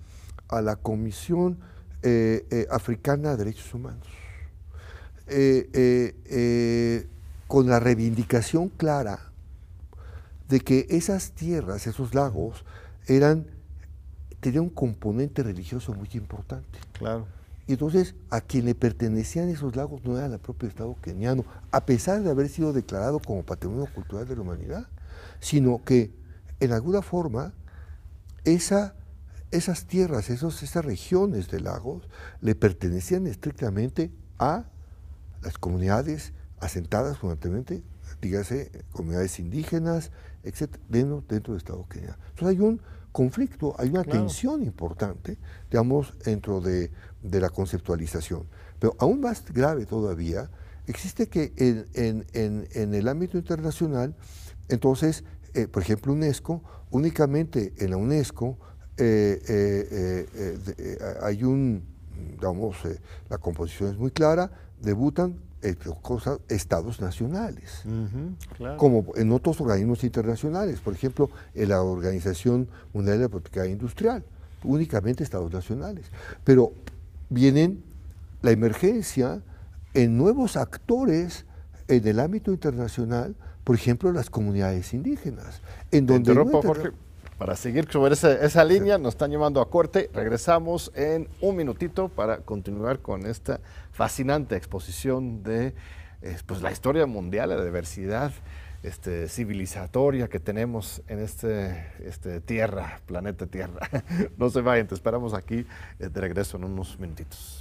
a la Comisión eh, eh, Africana de Derechos Humanos, eh, eh, eh, con la reivindicación clara de que esas tierras, esos lagos, eran, tenían un componente religioso muy importante. Claro. Y entonces, a quien le pertenecían esos lagos no era el propio Estado keniano, a pesar de haber sido declarado como Patrimonio Cultural de la Humanidad, sino que, en alguna forma, esa, esas tierras, esos, esas regiones de lagos, le pertenecían estrictamente a las comunidades asentadas fundamentalmente, dígase, comunidades indígenas, etcétera, dentro, dentro del Estado keniano. Entonces hay un conflicto, hay una claro. tensión importante, digamos, dentro de, de la conceptualización. Pero aún más grave todavía, existe que en, en, en, en el ámbito internacional, entonces, eh, por ejemplo, UNESCO, únicamente en la UNESCO eh, eh, eh, eh, de, eh, hay un, digamos, eh, la composición es muy clara, debutan cosas, estados nacionales, uh-huh, claro. como en otros organismos internacionales, por ejemplo, en la Organización Mundial de la Política Industrial, únicamente estados nacionales. Pero vienen la emergencia en nuevos actores en el ámbito internacional, por ejemplo, las comunidades indígenas. En donde interrumpo, no Jorge, para seguir sobre esa, esa línea, nos están llamando a corte. Regresamos en un minutito para continuar con esta fascinante exposición de eh, pues, la historia mundial, la diversidad este, civilizatoria que tenemos en este, este Tierra, planeta Tierra. No se vayan, te esperamos aquí eh, de regreso en unos minutitos.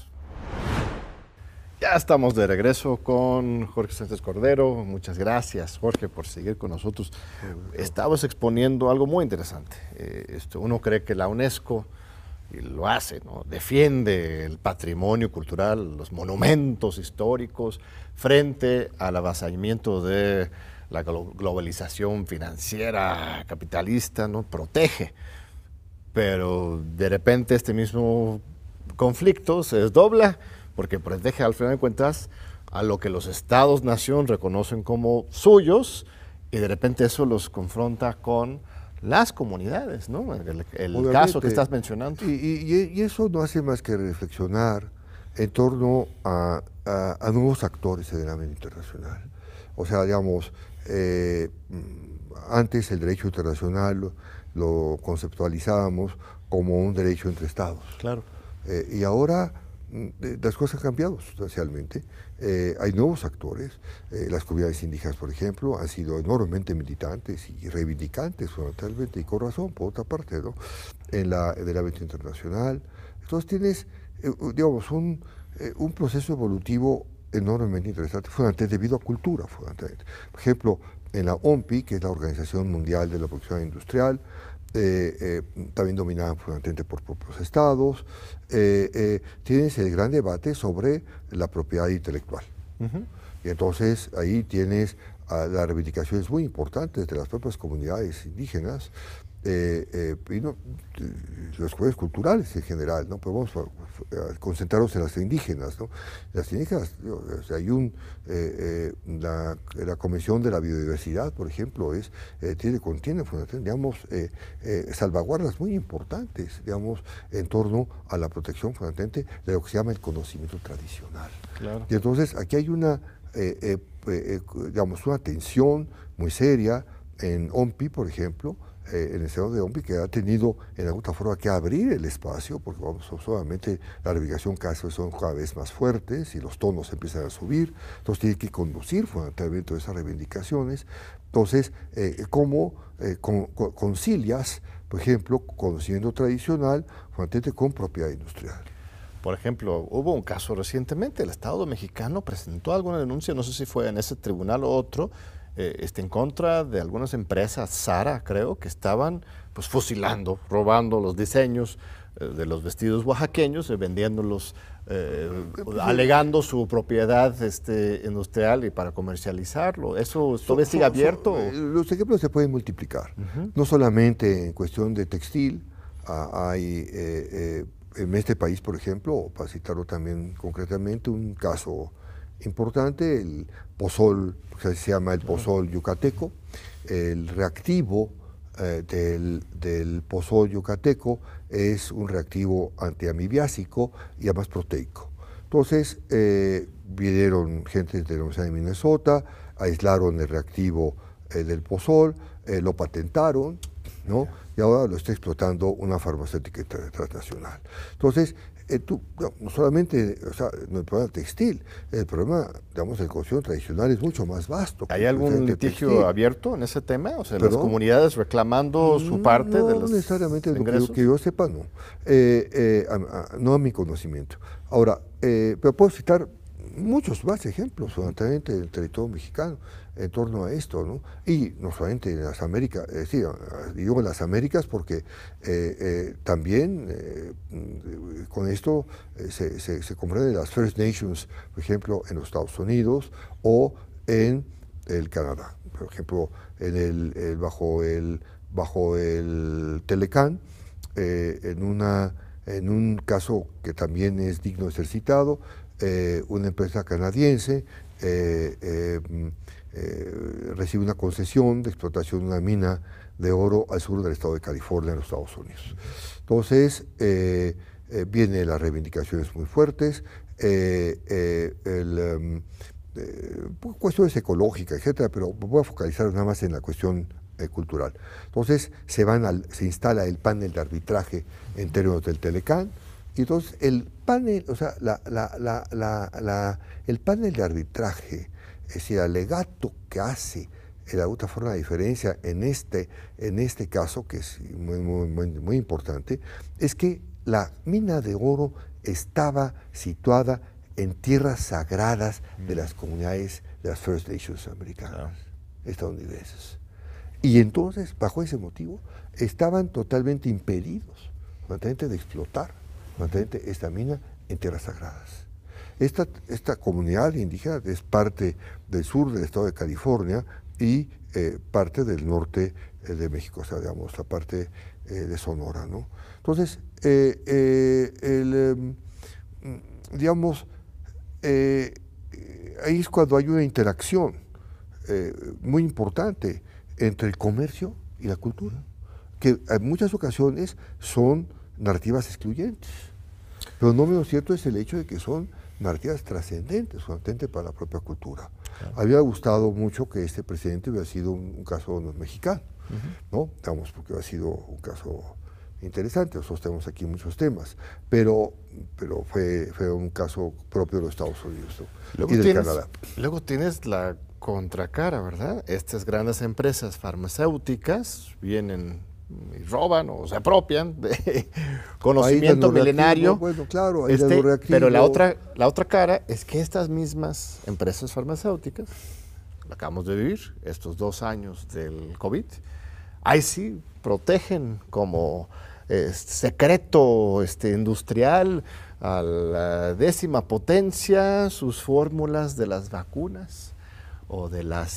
Ya estamos de regreso con Jorge Sánchez Cordero. Muchas gracias, Jorge, por seguir con nosotros. Estabas exponiendo algo muy interesante. Eh, esto, uno cree que la UNESCO, y lo hace, ¿no?, defiende el patrimonio cultural, los monumentos históricos, frente al avasallamiento de la globalización financiera, capitalista, ¿no? Protege. Pero de repente este mismo conflicto se desdobla, porque protege al final de cuentas a lo que los estados-nación reconocen como suyos, y de repente eso los confronta con las comunidades, ¿no? El, el caso que estás mencionando. Y, y, y eso no hace más que reflexionar en torno a, a, a nuevos actores en el ámbito internacional. O sea, digamos, eh, antes el derecho internacional lo, lo conceptualizábamos como un derecho entre estados. Claro. Eh, y ahora las cosas han cambiado sustancialmente. Eh, hay nuevos actores. Eh, las comunidades indígenas, por ejemplo, han sido enormemente militantes y reivindicantes, fundamentalmente, y con razón, por otra parte, ¿no?, en, la, en el ámbito internacional. Entonces tienes, eh, digamos, un, eh, un proceso evolutivo enormemente interesante, fundamentalmente debido a cultura, fundamentalmente. Por ejemplo, en la O M P I, que es la Organización Mundial de la Producción Industrial, Eh, eh, también dominada fundamentalmente por propios estados, eh, eh, tienes el gran debate sobre la propiedad intelectual. Uh-huh. Y entonces ahí tienes uh, las reivindicaciones muy importantes de las propias comunidades indígenas, eh, eh, y no, las comunidades culturales en general, ¿no? Pero vamos a, a concentrarnos en las indígenas, ¿no? Las indígenas, o sea, hay un, eh, eh, la, la Convención de la Biodiversidad, por ejemplo, es, eh, tiene, contiene, digamos, eh, eh, salvaguardas muy importantes, digamos, en torno a la protección fundamentalmente de lo que se llama el conocimiento tradicional. Claro. Y entonces aquí hay una, eh, eh, eh, digamos, una tensión muy seria en O M P I, por ejemplo, Eh, en el Estado de O M P I, que ha tenido en alguna forma que abrir el espacio, porque vamos, solamente la reivindicación cada vez son cada vez más fuertes y los tonos empiezan a subir, entonces tiene que conducir fundamentalmente todas esas reivindicaciones. Entonces, eh, ¿cómo eh, con, con, concilias, por ejemplo, conocimiento tradicional fundamentalmente con propiedad industrial? Por ejemplo, hubo un caso recientemente, el Estado mexicano presentó alguna denuncia, no sé si fue en ese tribunal o otro, Eh, este, en contra de algunas empresas, Zara creo, que estaban pues fusilando, robando los diseños eh, de los vestidos oaxaqueños y vendiéndolos, eh, alegando su propiedad este, industrial y para comercializarlo. ¿Eso todavía sigue abierto? So, so, los ejemplos se pueden multiplicar, uh-huh. no solamente en cuestión de textil, ah, hay eh, eh, en este país, por ejemplo, para citarlo también concretamente, un caso importante, el pozol, o sea, se llama el pozol yucateco, el reactivo eh, del, del pozol yucateco es un reactivo antiamibiásico y además proteico. Entonces, eh, vinieron gente de la Universidad de Minnesota, aislaron el reactivo eh, del pozol, eh, lo patentaron, ¿no? Y ahora lo está explotando una farmacéutica tra transnacional. Entonces, eh, tú, no, no solamente, o sea, no el problema textil, el problema, digamos, del consumo tradicional es mucho más vasto. ¿Hay algún litigio textil. abierto en ese tema? O sea, ¿las comunidades reclamando su parte no, de los No necesariamente, ingresos? Que, que yo sepa, no. Eh, eh, a, a, no a mi conocimiento. Ahora, eh, pero puedo citar muchos más ejemplos, fundamentalmente del territorio mexicano, en torno a esto, ¿no? Y no solamente en las Américas, es decir, digo en las Américas porque eh, eh, también eh, con esto eh, se, se, se comprende las First Nations, por ejemplo, en los Estados Unidos o en el Canadá. Por ejemplo, en el, el, bajo, el, bajo el Telecán, eh, en, una, en un caso que también es digno de ser citado, eh, una empresa canadiense eh, eh, Eh, recibe una concesión de explotación de una mina de oro al sur del estado de California, en los Estados Unidos. Entonces, eh, eh, vienen las reivindicaciones muy fuertes, eh, eh, el, um, eh, cuestiones ecológicas, etcétera, pero voy a focalizar nada más en la cuestión eh, cultural. Entonces, se, van al, se instala el panel de arbitraje en términos del Telecán, y entonces el panel, o sea, la, la, la, la, la, el panel de arbitraje, es decir, el alegato que hace de alguna forma la diferencia en este, en este caso, que es muy, muy, muy, muy importante, es que la mina de oro estaba situada en tierras sagradas de las comunidades de las First Nations americanas, ah. estadounidenses. Y entonces, bajo ese motivo, estaban totalmente impedidos de explotar esta mina en tierras sagradas. Esta, esta comunidad indígena es parte del sur del estado de California y eh, parte del norte eh, de México, o sea, digamos, la parte eh, de Sonora, ¿no? Entonces, eh, eh, el, eh, digamos, eh, ahí es cuando hay una interacción eh, muy importante entre el comercio y la cultura, que en muchas ocasiones son narrativas excluyentes, pero no menos cierto es el hecho de que son narrativas trascendentes, trascendentes para la propia cultura. Claro. Había gustado mucho que este presidente hubiera sido un, un caso mexicano, uh-huh. ¿no? Digamos, porque hubiera sido un caso interesante, nosotros tenemos aquí muchos temas, pero, pero fue, fue un caso propio de los Estados Unidos, ¿no? Luego y de tienes, Canadá. Luego tienes la contracara, ¿verdad? Estas grandes empresas farmacéuticas vienen y roban o se apropian de conocimiento milenario. Bueno, claro, ahí este, lo pero la otra, la otra cara es que estas mismas empresas farmacéuticas, lo acabamos de vivir, estos dos años del COVID, ahí sí protegen como eh, secreto este, industrial a la décima potencia sus fórmulas de las vacunas o de las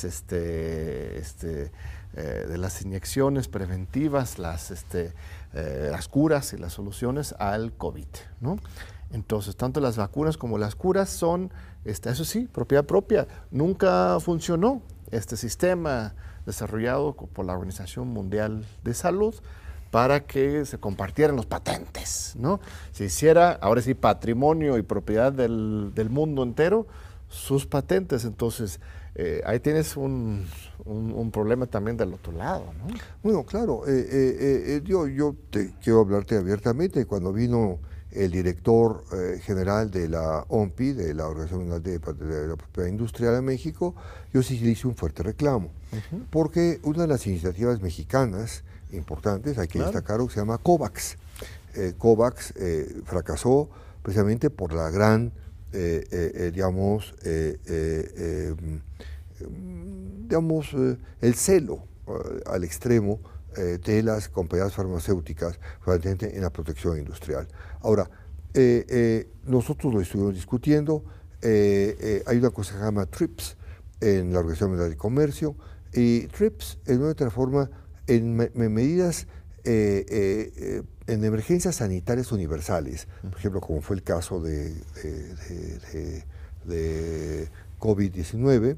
este, este, eh, de las inyecciones preventivas, las, este, eh, las curas y las soluciones al COVID, ¿no? Entonces, tanto las vacunas como las curas son, este, eso sí, propiedad propia. Nunca funcionó este sistema desarrollado por la Organización Mundial de Salud para que se compartieran los patentes, ¿no? Se hiciera, ahora sí, patrimonio y propiedad del, del mundo entero, sus patentes. Entonces, eh, ahí tienes un, un, un problema también del otro lado, ¿no? Bueno, claro, eh, eh, eh, yo, yo te quiero hablarte abiertamente. Cuando vino el director eh, general de la O M P I, de la Organización Mundial de, de la Propiedad Industrial de México, yo sí le hice un fuerte reclamo, uh-huh. porque una de las iniciativas mexicanas importantes, hay que claro. destacar, que se llama COVAX. Eh, COVAX eh, fracasó precisamente por la gran, eh, eh, digamos, eh, eh, eh, digamos eh, el celo eh, al extremo eh, de las compañías farmacéuticas en la protección industrial. Ahora, eh, eh, nosotros lo estuvimos discutiendo, eh, eh, hay una cosa que se llama TRIPS en la Organización Mundial de Comercio, y TRIPS, en una otra forma, en, me, en medidas, eh, eh, en emergencias sanitarias universales, por ejemplo, como fue el caso de, de, de, de, de COVID diecinueve,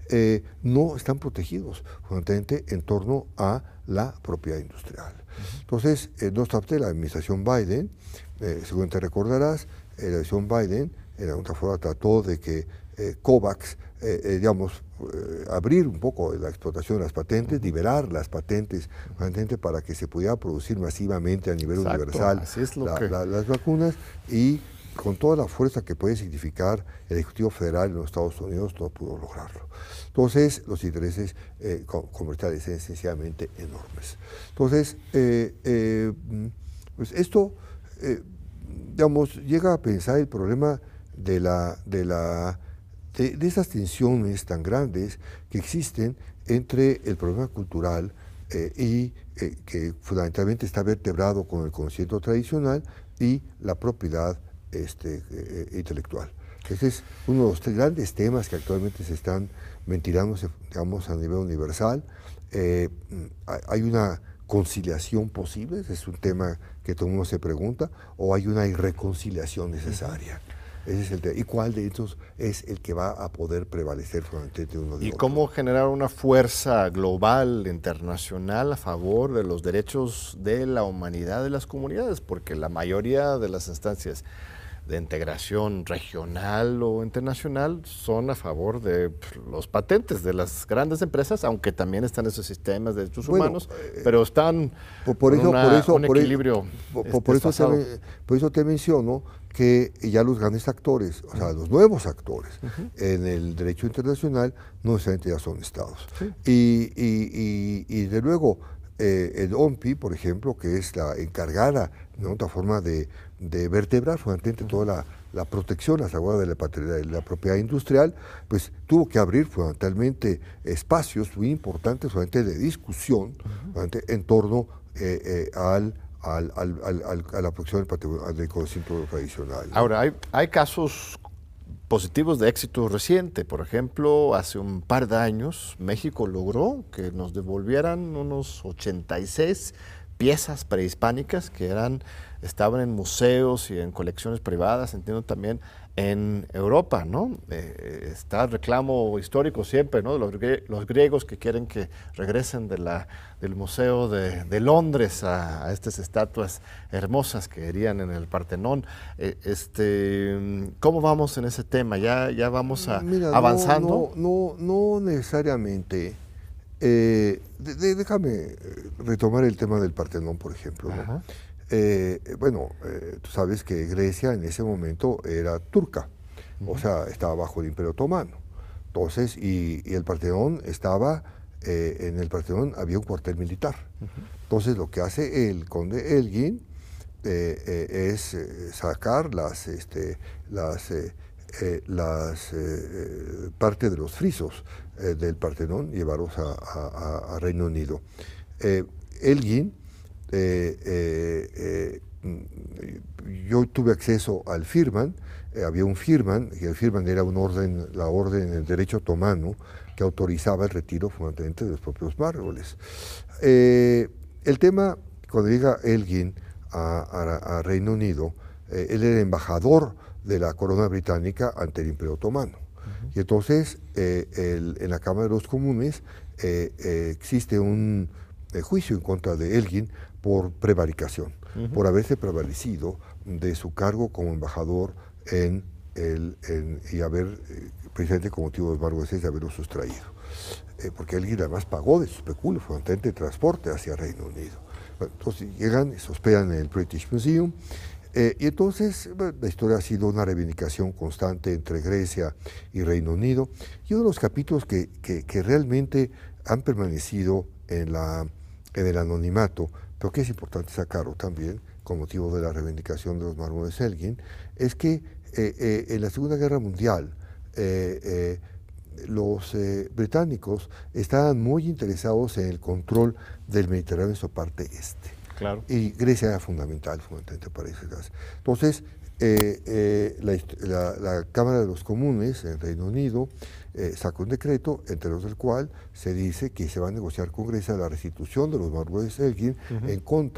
eh, no están protegidos fundamentalmente en torno a la propiedad industrial. Entonces, eh, no obstante, la administración Biden, eh, según te recordarás, eh, la administración Biden, en alguna forma, trató de que eh, COVAX, eh, eh, digamos, eh, abrir un poco la explotación de las patentes, liberar las patentes para que se pudiera producir masivamente a nivel Exacto, universal así es lo la, que... la, las vacunas, y con toda la fuerza que puede significar el Ejecutivo Federal en los Estados Unidos no pudo lograrlo. Entonces, los intereses eh, comerciales son sencillamente enormes. Entonces, eh, eh, pues esto, eh, digamos, llega a pensar el problema de la... De la De, de esas tensiones tan grandes que existen entre el problema cultural eh, y eh, que fundamentalmente está vertebrado con el conocimiento tradicional y la propiedad este, eh, intelectual. Ese es uno de los tres grandes temas que actualmente se están ventilándose, digamos, a nivel universal. Eh, hay una conciliación posible, ese es un tema que todo el mundo se pregunta, o hay una irreconciliación necesaria. Ese es el tema. ¿Y cuál de estos es el que va a poder prevalecer frente a uno de ¿Y otro? cómo generar una fuerza global, internacional, a favor de los derechos de la humanidad de las comunidades? Porque la mayoría de las instancias de integración regional o internacional son a favor de los patentes de las grandes empresas, aunque también están esos sistemas de derechos bueno, humanos, eh, pero están por, por eso, una, por eso, un por equilibrio por, por, por, eso te, por eso te menciono que ya los grandes actores, o sea, los nuevos actores uh-huh. en el derecho internacional no necesariamente ya son estados. Sí. Y, y, y, y de luego, eh, el O M P I, por ejemplo, que es la encargada de otra forma de, de vertebrar fundamentalmente uh-huh. toda la, la protección a salvaguarda de la, de la propiedad industrial, pues tuvo que abrir fundamentalmente espacios muy importantes fundamentalmente de discusión uh-huh. en torno eh, eh, al Al, al, al, a la protección del, del conocimiento tradicional. ¿No? Ahora, hay, hay casos positivos de éxito reciente. Por ejemplo, hace un par de años, México logró que nos devolvieran unos ochenta y seis piezas prehispánicas que eran, estaban en museos y en colecciones privadas, entiendo también en Europa, ¿no? Eh, está el reclamo histórico siempre, ¿no? De los, grie los griegos que quieren que regresen de la, del Museo de, de Londres a, a estas estatuas hermosas que harían en el Partenón. Eh, este, ¿Cómo vamos en ese tema? ¿Ya, ya vamos a, Mira, avanzando? No, no, no, no necesariamente. Eh, de, de, déjame retomar el tema del Partenón, por ejemplo, ¿no? Eh, bueno, eh, tú sabes que Grecia en ese momento era turca, uh-huh. o sea, estaba bajo el Imperio Otomano. Entonces, y, y el Partenón estaba, eh, en el Partenón había un cuartel militar. Uh-huh. Entonces, lo que hace el conde Elgin eh, eh, es eh, sacar las, este, las, eh, eh, las eh, parte de los frisos eh, del Partenón y llevarlos a, a, a Reino Unido. Eh, Elgin Eh, eh, eh, yo tuve acceso al Firman, eh, había un Firman, y el Firman era un orden, la orden del derecho otomano que autorizaba el retiro fundamentalmente de los propios mármoles. Eh, el tema, cuando llega Elgin a, a, a Reino Unido, eh, él era embajador de la corona británica ante el Imperio Otomano. Uh-huh. Y entonces, eh, el, en la Cámara de los Comunes eh, eh, existe un eh, juicio en contra de Elgin por prevaricación, uh-huh. por haberse prevalecido de su cargo como embajador en el, en, y haber, eh, precisamente con motivo del embargo de haberlo sustraído. Eh, porque Elgin además pagó de sus peculios fundamentalmente de transporte hacia Reino Unido. Bueno, entonces llegan y se hospedan en el British Museum, eh, y entonces bueno, la historia ha sido una reivindicación constante entre Grecia y Reino Unido, y uno de los capítulos que, que, que realmente han permanecido en, la, en el anonimato, pero que es importante sacarlo también, con motivo de la reivindicación de los mármoles Elgin, es que eh, eh, en la Segunda Guerra Mundial eh, eh, los eh, británicos estaban muy interesados en el control del Mediterráneo en su parte este. Claro. Y Grecia era fundamental, fundamentalmente para ese caso. Entonces, eh, eh, la, la, la Cámara de los Comunes en Reino Unido eh, sacó un decreto, entre los del cual se dice que se va a negociar con Grecia la restitución de los mármoles Elgin uh-huh. en contra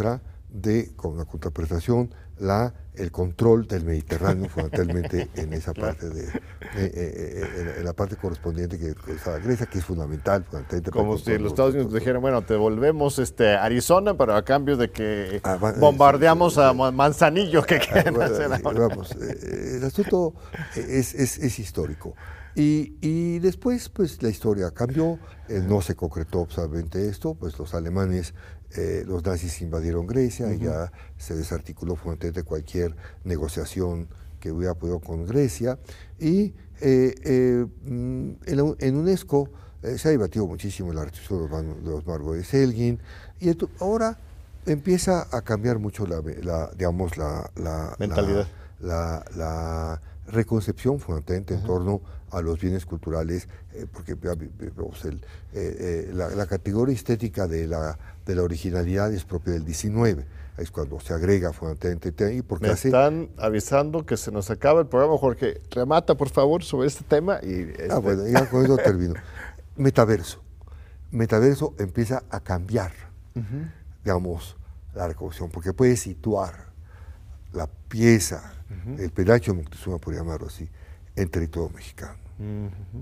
de, con la contraprestación, la, el control del Mediterráneo, fundamentalmente en esa parte de, de, eh, en, en la parte correspondiente que es a Grecia, que es fundamental. fundamentalmente Como si los Estados Unidos dijeran, bueno, te volvemos este, Arizona, pero a cambio de que ah, va, bombardeamos sí, sí, sí, a Manzanillo, que quieren bueno, hacer ahora. Vamos, eh, el asunto es, es, es histórico. Y, y después, pues, la historia cambió, eh, no se concretó obviamente esto, pues los alemanes, eh, los nazis invadieron Grecia, uh-huh. y ya se desarticuló fundamentalmente cualquier negociación que hubiera podido con Grecia, y eh, eh, en, en UNESCO eh, se ha debatido muchísimo la restitución de los Margos de Selgin, y esto, ahora empieza a cambiar mucho la, la digamos, la, la mentalidad. La, la, la reconcepción fundamentalmente uh-huh. en torno a los bienes culturales, eh, porque vemos el, eh, eh, la, la categoría estética de la, de la originalidad es propia del diecinueve, es cuando se agrega fundamentalmente. Y porque Me hace, están avisando que se nos acaba el programa, Jorge. Remata, por favor, sobre este tema. Y este... Ah, bueno, ya con eso termino. Metaverso. Metaverso empieza a cambiar, uh-huh. digamos, la reconstrucción, porque puede situar la pieza, uh-huh. el pedacho de Moctezuma, por llamarlo así, en territorio mexicano. Uh-huh.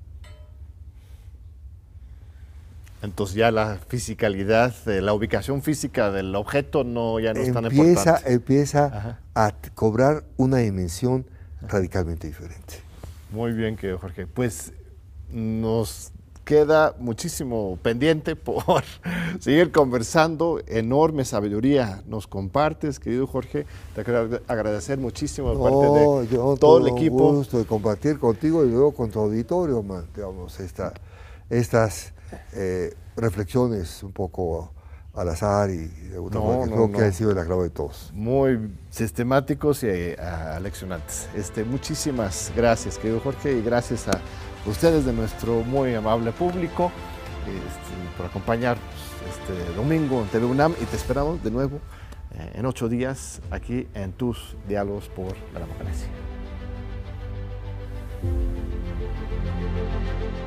Entonces ya la fisicalidad, la ubicación física del objeto no, ya no es tan importante. Empieza Ajá. a cobrar una dimensión radicalmente diferente. Muy bien, querido Jorge. Pues nos queda muchísimo pendiente por seguir conversando. Enorme sabiduría nos compartes, querido Jorge. Te quiero agradecer muchísimo de no, parte de yo todo, todo el equipo. Un gusto de compartir contigo y luego con tu auditorio, man, digamos, esta, estas eh, reflexiones un poco al azar y de una no, forma que no, creo no. que ha sido el agrado de todos. Muy sistemáticos y uh, aleccionantes. Este, muchísimas gracias, querido Jorge, y gracias a ustedes de nuestro muy amable público este, por acompañarnos este domingo en T V UNAM, y te esperamos de nuevo eh, en ocho días aquí en tus diálogos por la democracia.